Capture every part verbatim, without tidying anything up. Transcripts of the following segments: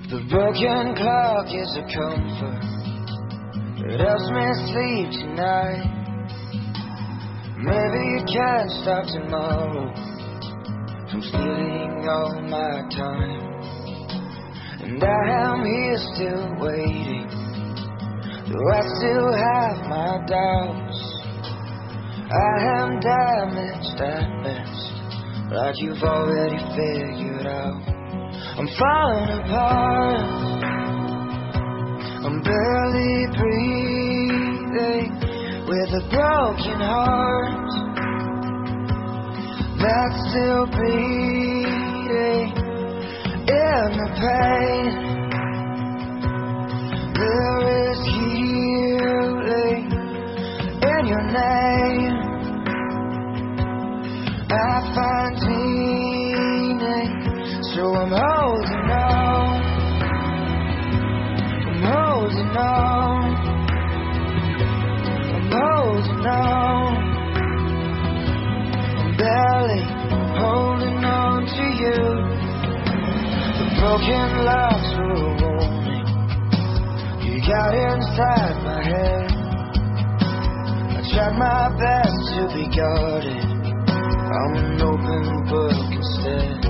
The broken clock is a comfort. It helps me sleep tonight. Maybe you can't stop tomorrow from stealing all my time. And I am here still waiting, though I still have my doubts. I am damaged at best, like you've already figured out. I'm falling apart, I'm barely breathing, with a broken heart that's still bleeding. In the pain, there is healing in your name. I find meaning, so I'm holding on, I'm holding on, I'm holding on. I'm barely holding on to you. The broken locks were a warning. You got inside my head. I tried my best to be guarded. I'm an open book instead.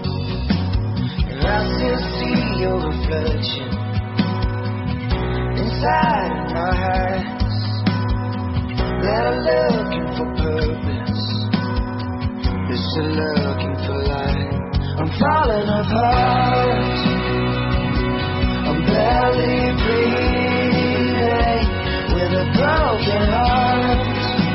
I still see your reflection inside my eyes. They're looking for purpose, they're looking for light. I'm falling apart, I'm barely breathing, with a broken heart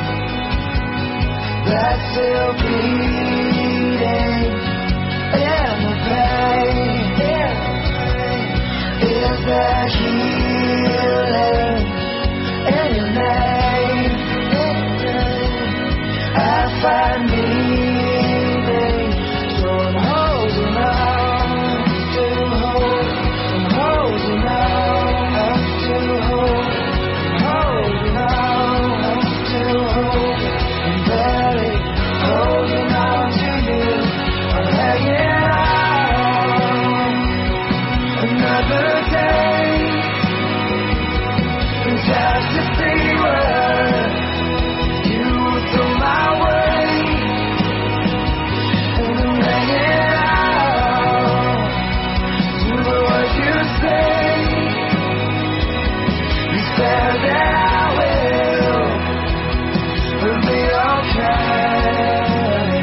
that's still bleeding. In the pain, is there healing in your name? I find meaning, so I'm holding on, still hold, I'm holding on, I'm still hold, I'm holding on, I'm still hold, I'm barely holding on to you. I'm hanging on another day, and just to see what you would throw my way. And I'm hanging on to the words you say. You said that I will, will be okay.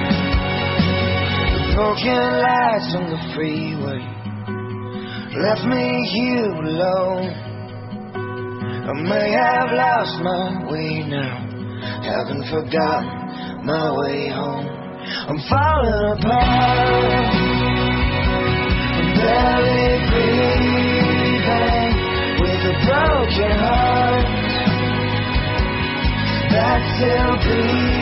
Broken lights on the freeway left me here alone. I may have lost my way now, haven't forgotten my way home. I'm falling apart, I'm barely breathing, with a broken heart that's still bleeding.